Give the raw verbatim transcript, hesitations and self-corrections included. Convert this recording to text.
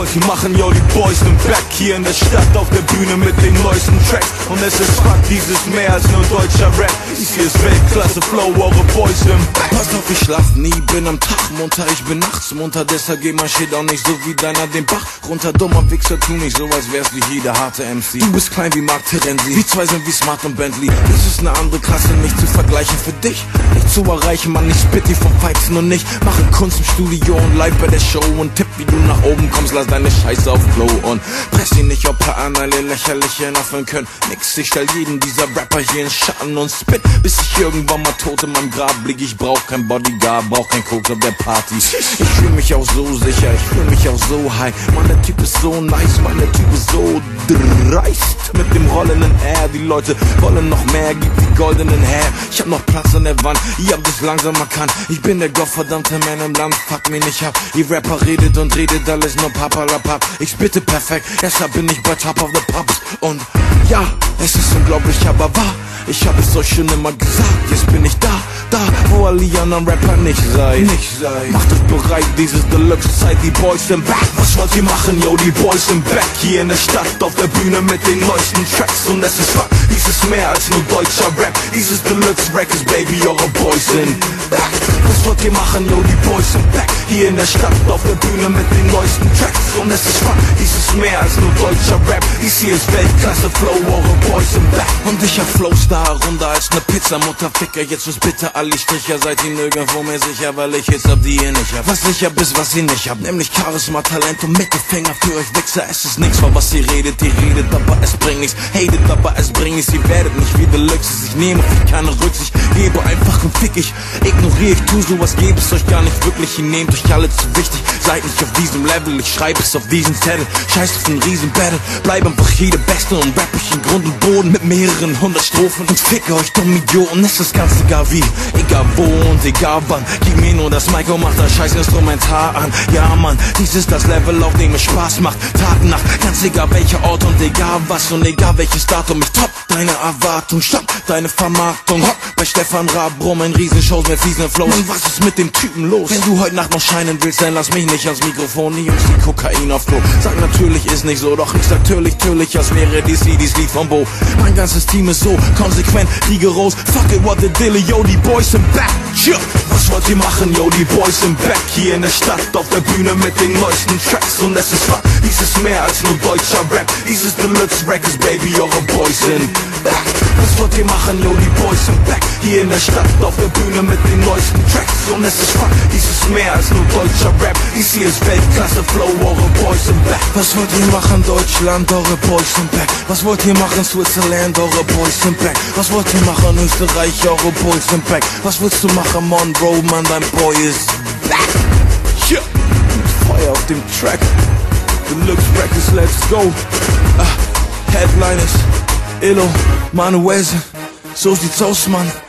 wollt ihr machen? Yo, die Boys sind back hier in der Stadt auf der Bühne mit den neuesten Tracks. Und es ist Fakt, dieses mehr als nur deutscher Rap. Dies hier ist Weltklasse Flow, eure Boys sind back. Pass auf, ich schlaf nie, bin am Tag munter, ich bin nachts munter. Deshalb geht mein Shit auch nicht so wie deiner den Bach runter. Dummer Wichser, tu nicht so, als wär's wie jeder harte M C. Du bist klein wie Mark Terenzi, wir zwei sind wie Smart und Bentley. Das ist eine andere Klasse, nicht zu vergleichen für dich. Nicht zu erreichen, man, ich spit die vom Feinsten und nicht. Mache Kunst im Studio und live bei der Show und tipp, wie du nach oben kommst, lass deine Scheiße auf Flow und press ihn nicht, ob paar an alle lächerliche nachführen können. Nix, ich stell jeden dieser Rapper hier in Schatten und spit, bis ich irgendwann mal tot in meinem Grab lieg. Ich brauch kein Bodyguard, brauch kein Koks auf der Party. Ich fühl mich auch so sicher, ich fühl mich auch so high. Mann, der Typ ist so nice, Mann, der Typ ist so dreist. Mit dem rollenden R, die Leute wollen noch mehr, gib die goldenen her. Ich hab noch Platz an der Wand, ihr habt es langsam erkannt. Ich bin der gottverdammte Man im Land, fuck mich nicht ab. Ihr Rapper redet und redet alles nur papalapap. Ich spitte perfekt, deshalb bin ich bei Top of the Pops. Und ja, es ist unglaublich, aber wahr. Ich hab es euch schon immer gesagt, jetzt bin ich da, da, wo alle anderen Rapper nicht seid. Nicht seid. Macht euch bereit, dieses Deluxe-Zeit, die Boys sind back. Was wollt ihr machen, yo, die Boys sind back hier in der Stadt auf der Bühne mit den neuesten Tracks. Und es ist Fakt, dies ist mehr als nur deutscher Rap. Dieses Deluxe Records, baby, eure Boys sind back. Was wollt ihr machen, yo, die Boys sind back hier in der Stadt auf der Bühne mit den neuesten Tracks. Und es ist Fakt, dies ist mehr als nur deutscher Rap. Dies hier ist Weltklasse Flow, eure Boys sind back. Und ich hab Flows da runter als ne Pizza, Mutterficker. Jetzt wird's bitter, alle Stricher, seid ihr nirgendwo mehr sicher, weil ich Hits hab, die ihr nicht habt. Was ich hab, ist, was ihr nicht habt, nämlich Charisma, Talent und Mittelfinger für euch Wichser. Es ist nix, von was ihr redet, ihr redet, aber es bringt nichts. Hatet, aber es bringt nichts, ihr werdet nicht wie Deluxes. Ich nehme auf euch keine Rücksicht, gebe einfach und fick ich. Ignoriere ich, tu sowas, gebe es euch gar nicht wirklich. Ihr nehmt euch alle zu wichtig, seid nicht auf diesem Level, ich schreibe es auf diesen Zettel. Scheiß auf den Riesen-Battle, bleib einfach hier der Beste und rapp ich in Grund und Boden mit mehreren hundert Strophen und ficke euch dumm Idioten. Es ist ganz egal wie, egal wo und egal wann. Gib mir nur das Mic und mach das scheiß Instrumental an. Ja Mann, dies ist das Level, auf dem es Spaß macht. Tag, Nacht, ganz egal welcher Ort und egal was und egal welches Datum. Ich top deine Erwartung, stopp deine Vermarktung. Hopp, bei Stefan Raab rum in Riesenshows mit fiesen Flows. Und was ist mit dem Typen los? Wenn du heute Nacht noch scheinen willst, dann lass mich nicht ans Mikrofon. Die Jungs, die Kokain auf Klo. Sag natürlich ist nicht so, doch ich sag natürlich, natürlich, als wäre D C dies Lied vom Bo. Mein ganzes Team ist so konsequent, rigoros. Fuck it, what the deal, yo, die Boys sind back. Sure. Was wollt ihr machen, yo, die Boys sind back hier in der Stadt auf der Bühne mit den neuesten Tracks. Und es ist Fakt, dies ist mehr als nur deutscher Rap. Dieses Deluxe Records, baby, eure Boys sind back. Was wollt ihr machen, yo, die Boys sind back hier in der Stadt auf der Bühne mit den neuesten Tracks. Und es ist Fakt, dies ist mehr als nur deutscher Rap. Dies hier ist Weltklasse Flow, eure Boys sind back. Was wollt ihr machen, Deutschland, eure Boys sind back. Was wollt ihr machen, Switzerland, eure Boys sind back. Was wollt ihr machen, Österreich, eure Boys sind back. Was willst du machen, Monroe, Mann, dein Boy ist back. Yeah. Mit Feuer auf dem Track. Deluxe Records, let's go. Ah, Headliners, Illo, Manuese. So sieht's aus, Mann.